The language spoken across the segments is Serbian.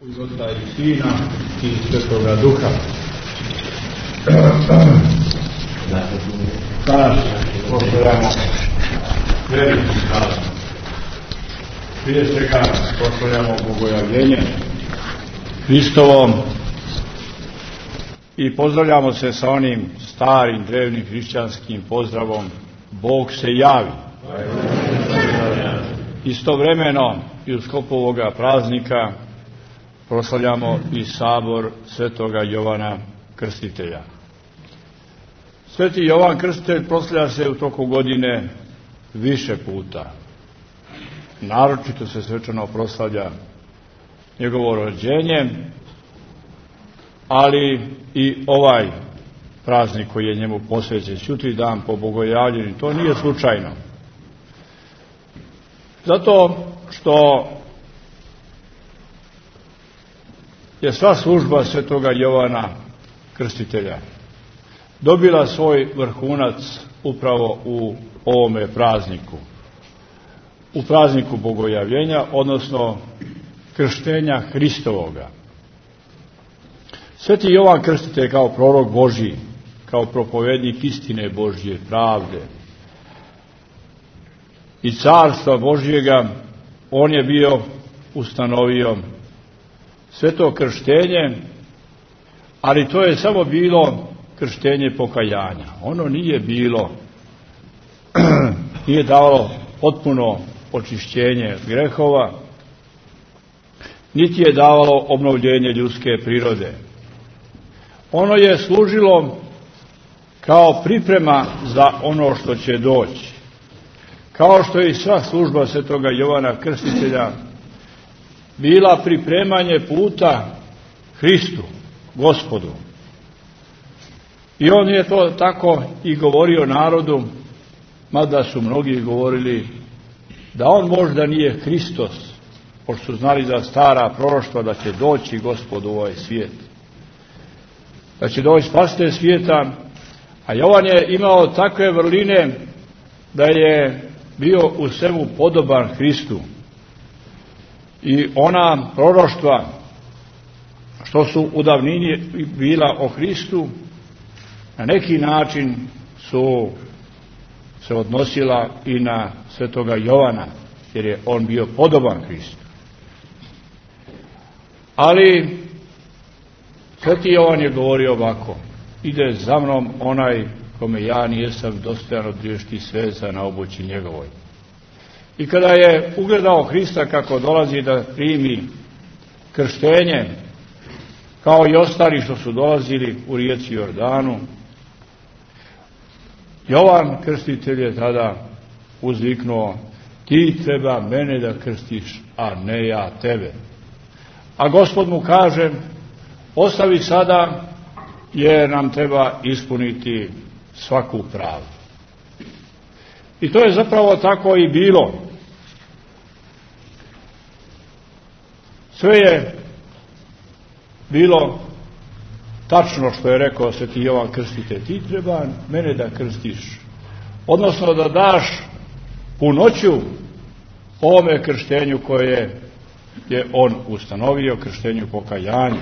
iz Oca i Sina i Svetoga Duha. Danas proslavljamo veliki praznik. Prije svega proslavljamo Bogojavljenje Hristovom i pozdravljamo se sa onim starim, drevnim hrišćanskim pozdravom Bog se javi. Istovremeno i u sklopu ovoga praznika proslavljamo i sabor Svetoga Jovana Krstitelja. Sveti Jovan Krstitelj proslavlja se u toku godine više puta. Naročito se svečano proslavlja njegovo rođenje, ali i ovaj praznik koji je njemu posvećen, Sutri dan po Bogojavljenju. To nije slučajno. Zato što je sva služba Svetoga Jovana Krstitelja dobila svoj vrhunac upravo u ovome prazniku. U prazniku Bogojavljenja, odnosno krštenja Hristovoga. Sveti Jovan Krstitelj kao prorok Božji, kao propovednik istine Božje, pravde i carstva Božjega, on je bio ustanovio sveto krštenje, ali to je samo bilo krštenje pokajanja. Ono nije davalo potpuno očišćenje grehova, niti je davalo obnovljenje ljudske prirode. Ono je služilo kao priprema za ono što će doći. Kao što je i sva služba Svetoga Jovana Krstitelja bila pripremanje puta Hristu, Gospodu. I on je to tako i govorio narodu, mada su mnogi govorili da on možda nije Hristos, pošto su znali za stara proroštva da će doći Gospod u ovaj svijet, da će doći spasitelj svijeta, a Jovan je imao takve vrline da je bio u svemu podoban Hristu. I ona proroštva što su u davnini bila o Hristu, na neki način su se odnosila i na Svetoga Jovana, jer je on bio podoban Hristu. Ali Sveti Jovan je govorio ovako: ide za mnom onaj kome ja nijesam dostojan odriješiti sveza na obući njegovoj. I kada je ugledao Hrista kako dolazi da primi krštenje, kao i ostali što su dolazili u rijeci Jordanu, Jovan Krstitelj je tada uzviknuo: ti treba mene da krstiš, a ne ja tebe. A Gospod mu kaže: ostavi sada, jer nam treba ispuniti svaku pravdu. I to je zapravo tako i bilo. Sve je bilo tačno što je rekao Sveti Jovan Krstitelj: ti treba mene da krstiš, odnosno da daš punoću ovome krštenju koje je on ustanovio, krštenju pokajanja.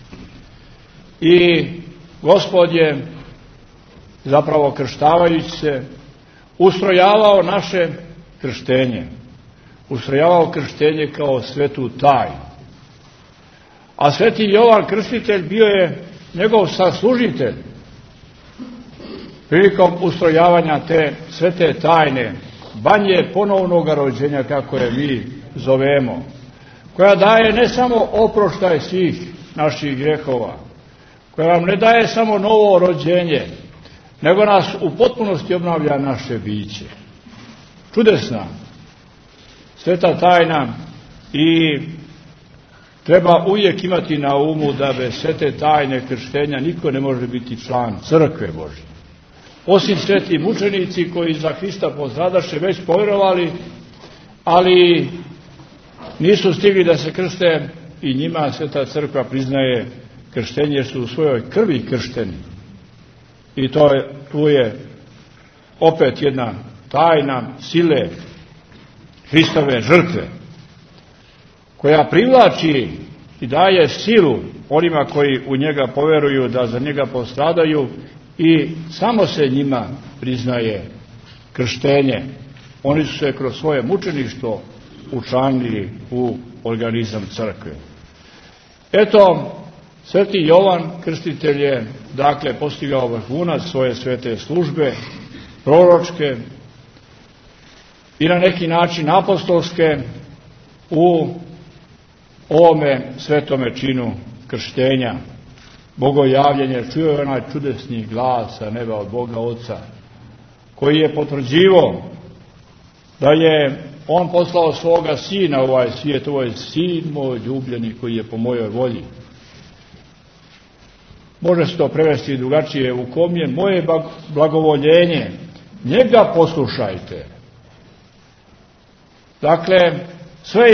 I Gospod je zapravo krštavajući se ustrojavao naše krštenje, ustrojavao krštenje kao svetu tajnu. A Sveti Jovan Krstitelj bio je njegov saslužitelj prilikom ustrojavanja te svete tajne, banje ponovnog rođenja, kako je mi zovemo, koja daje ne samo oproštaj svih naših grehova, koja nam ne daje samo novo rođenje, nego nas u potpunosti obnavlja naše biće. Čudesna sveta tajna, i treba uvijek imati na umu da bez svete tajne krštenja niko ne može biti član crkve Božje. Osim sveti mučenici koji za Hrista postradaše već povjerovali, ali nisu stigli da se krste, i njima sveta crkva priznaje krštenje jer su u svojoj krvi kršteni. I tu je opet jedna tajna sile Hristove žrtve, koja privlači i daje silu onima koji u njega poveruju da za njega postradaju i samo se njima priznaje krštenje. Oni su se kroz svoje mučeništvo učlanili u organizam crkve. Eto, Sveti Jovan Krstitelj je dakle postigao vrhunac svoje svete službe, proročke i na neki način apostolske u ovome svetome činu krštenja. Bogojavljenje, čuo je onaj čudesni glas sa neba od Boga Oca, koji je potvrđivao da je on poslao svoga sina u ovaj svijet, ovo je sin moj ljubljeni koji je po mojoj volji. Može se to prevesti drugačije, u kom je moje blagovoljenje, njega poslušajte. Dakle, sve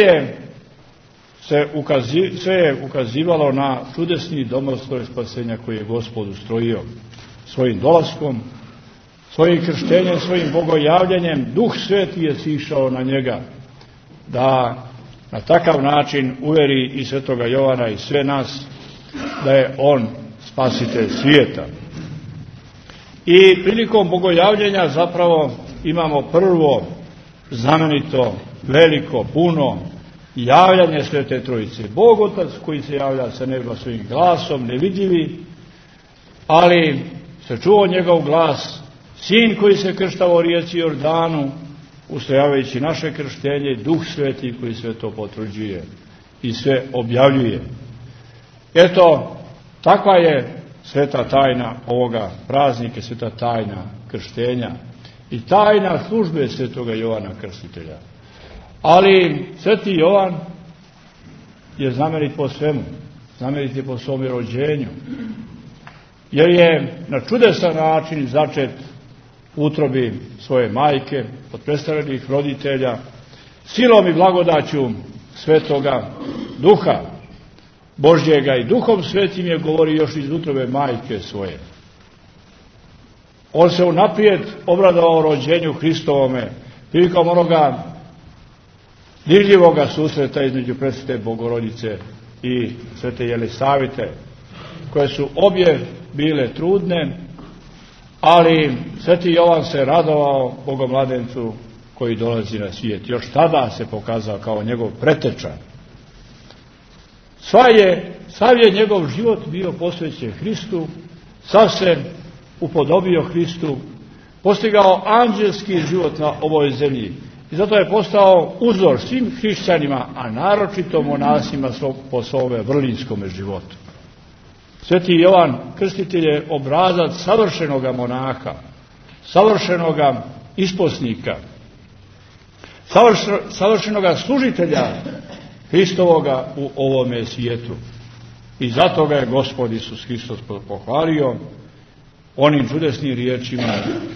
je ukazivalo na čudesni domostroj spasenja koji je Gospod ustrojio svojim dolaskom, svojim krštenjem, svojim bogojavljanjem. Duh Sveti je sišao na njega da na takav način uveri i svetoga Jovana i sve nas da je on spasitelj svijeta. I prilikom bogojavljenja zapravo imamo prvo znamenito, veliko, puno javljanje Svete Trojice. Bog Otac koji se javlja sa neba svojim glasom, nevidljivi, ali se čuo njegov glas, Sin koji se krštava u rijeci Jordanu, ustrojavajući naše krštenje, Duh Sveti koji sve to potvrđuje i sve objavljuje. Eto, takva je sveta tajna ovoga praznika, sveta tajna krštenja i tajna službe svetoga Jovana Krstitelja. Ali sveti Jovan je znamenit po svemu, znamenit je po svome rođenju, jer je na čudesan način začet u utrobi svoje majke, od prestarenih roditelja, silom i blagodaću svetoga Duha Božjega i Duhom Svetim je govori još iz utrobe majke svoje. On se unaprijed obradovao rođenju Hristovome prilikom onoga dirljivoga susreta između presvete Bogorodice i svete Jelisavite, koje su obje bile trudne, ali sveti Jovan se radovao Bogomladencu koji dolazi na svijet. Još tada se pokazao kao njegov preteča. Sav je njegov život bio posvećen Hristu, sav se upodobio Hristu, postigao anđelski život na ovoj zemlji. I zato je postao uzor svim hrišćanima, a naročito monasima po svome vrlinskome životu. Sveti Jovan Krstitelj je obrazac savršenoga monaha, savršenoga isposnika, savršenoga služitelja Hristovoga u ovome svijetu. I zato ga je Gospod Isus Hristos pohvalio onim čudesnim riječima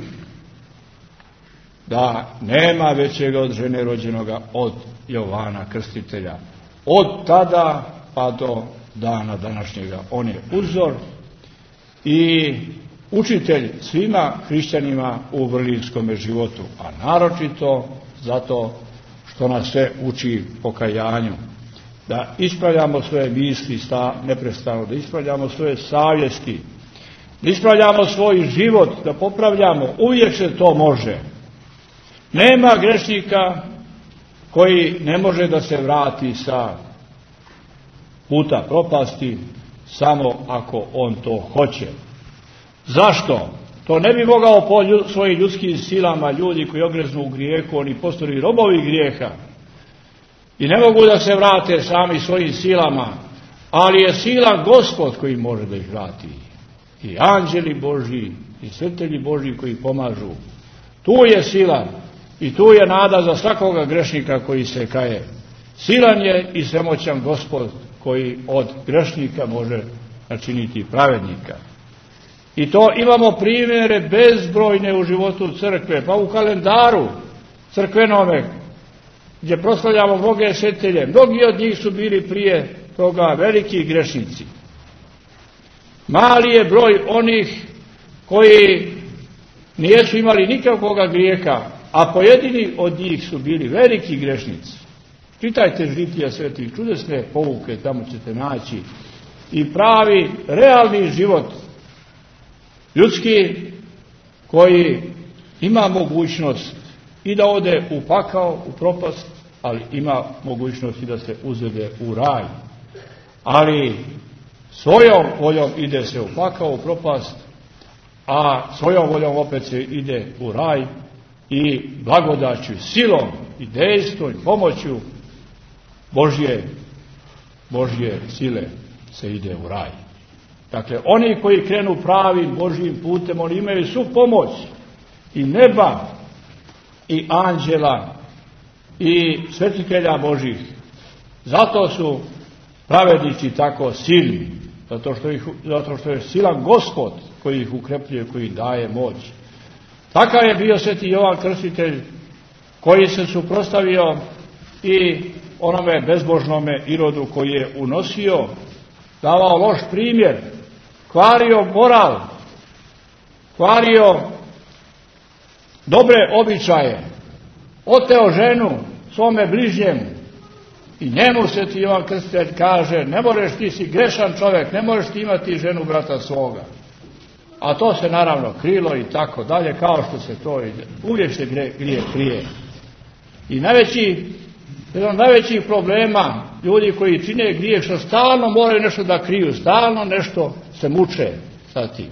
da nema većega od žene rođenoga od Jovana Krstitelja. Od tada pa do dana današnjega. On je uzor i učitelj svima hrišćanima u vrlinskom životu, a naročito zato što nas sve uči pokajanju, da ispravljamo svoje misli neprestano, da ispravljamo svoje savjesti, da ispravljamo svoj život, da popravljamo, uvijek se to može. Nema grešnika koji ne može da se vrati sa puta propasti, samo ako on to hoće. Zašto? To ne bi mogao po svojim ljudskim silama ljudi koji ogreznu u grijehu, oni postali robovi grijeha i ne mogu da se vrate sami svojim silama, ali je sila Gospod koji može da ih vrati. I anđeli Božji i svitelji Božji koji pomažu. Tu je sila i tu je nada za svakoga grešnika koji se kaje. Silan je i svemoćan Gospod koji od grešnika može načiniti pravednika. I to imamo primjere bezbrojne u životu crkve, pa u kalendaru crkvenome, gdje proslavljamo mnoge svetitelje. Mnogi od njih su bili prije toga veliki grešnici. Mali je broj onih koji nijesu imali nikakvoga grijeha, a pojedini od njih su bili veliki grešnici. Čitajte žitija svetih, čudesne pouke, tamo ćete naći i pravi, realni život ljudski koji ima mogućnost i da ode u pakao, u propast, ali ima mogućnost i da se uzvede u raj. Ali svojom voljom ide se u pakao, u propast, a svojom voljom opet se ide u raj i blagodaću, silom i dejstvom i pomoću Božje sile se ide u raj. Dakle, oni koji krenu pravim Božjim putem, oni imaju svu pomoć i neba i anđela i svetitelja Božih. Zato su pravednici tako silni, zato što je silan Gospod koji ih ukrepljuje, koji daje moć. Takav je bio sveti Jovan Krstitelj koji se suprotstavio i onome bezbožnome Irodu koji je unosio, davao loš primjer, kvario moral, kvario dobre običaje, oteo ženu svome bližnjemu i njemu sveti Jovan Krstitelj kaže: ne možeš, ti si grešan čovjek, ne možeš ti imati ženu brata svoga. A to se naravno krilo i tako dalje, kao što se to ide. Uvijek se grijeh krije. I jedan od najvećih problema ljudi koji čine grijeh, što stalno moraju nešto da kriju, stalno nešto se muče sa tim.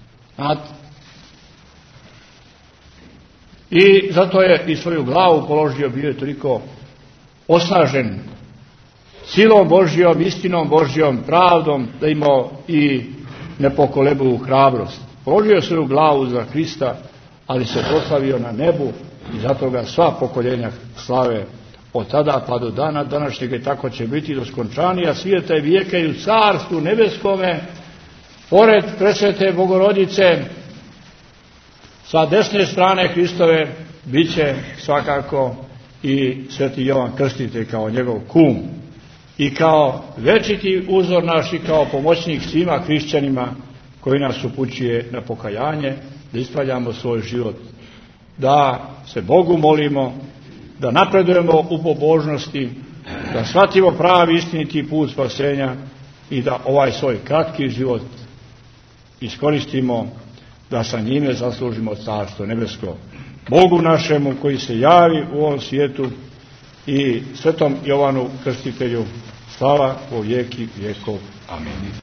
I zato je i svoju glavu položio, bio je toliko osnažen silom Božjom, istinom Božjom, pravdom, da imao i nepokolebljivu hrabrost. Položio je svoju glavu za Krista, ali se proslavio na nebu i zato ga sva pokoljenja slave od tada pa do dana današnjeg, i tako će biti do skončanja svijeta i vijeka i u carstvu nebeskome, pored presvete Bogorodice, sa desne strane Hristove bit će svakako i sveti Jovan Krstitelj kao njegov kum i kao večiti uzor naš i kao pomoćnik svima hrišćanima koji nas upućuje na pokajanje, da ispravljamo svoj život, da se Bogu molimo, da napredujemo u pobožnosti, da shvatimo pravi istiniti put spasenja i da ovaj svoj kratki život iskoristimo da sa njime zaslužimo carstvo nebesko. Bogu našemu koji se javi u ovom svijetu i svetom Jovanu Krstitelju slava po vijeki vijekov. Amen.